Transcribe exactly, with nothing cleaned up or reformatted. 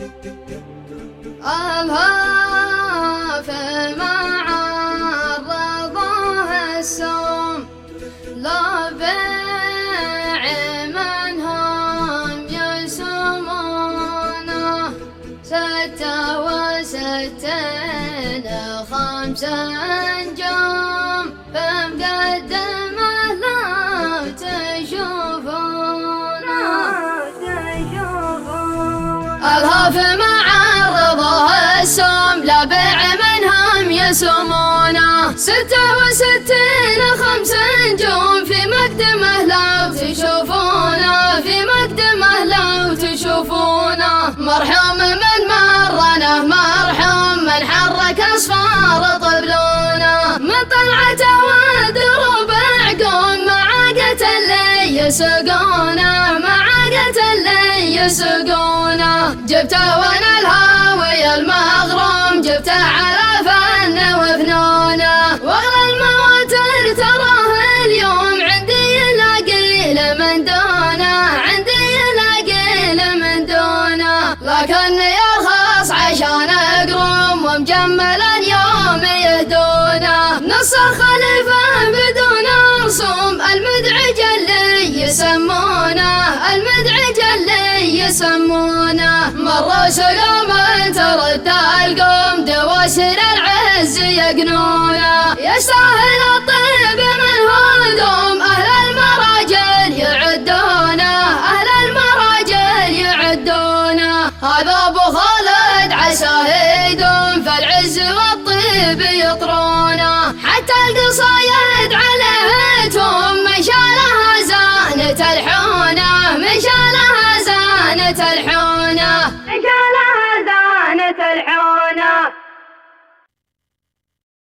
الهاف مع الرضا السوم لا بيع منهم يسمونه ستة وستين خمسة نجوم بمقدمه لو تشوفونه الهاف مع السوم لا بيع منهم يسمونه ستة وستين خمس نجوم في مقدمه لو تشوفونه في مقدمه لو تشوفونه مرحوم من مرنه مرحوم من حرك اصفار طبلونه من طلعته ودروب عقوم معاقة اللي يسقونه معاقة اللي يسقونه جبته وانا الهاوي المغروم جبته على فن وفنونه واغلى المواتر تراه اليوم عندي يلاقي له من دونه عندي يلاقي له من دونه لكني ارخص عشان اقروم ومجملا يوم يهدونه نص الخليفه بدون رسوم المدعج اللي يسمونه المدعج اللي يسمونه مروا سقوم ترد القوم دواسر العز يقنونه يستاهل الطيب من هدوم اهل المراجل يعدونه اهل المراجل يعدونه هذا ابو خالد عساه يدوم فالعز والطيب يطرونه حتى القصايد عليه توم من شالها زانت الحونه من شالها زانت الحونه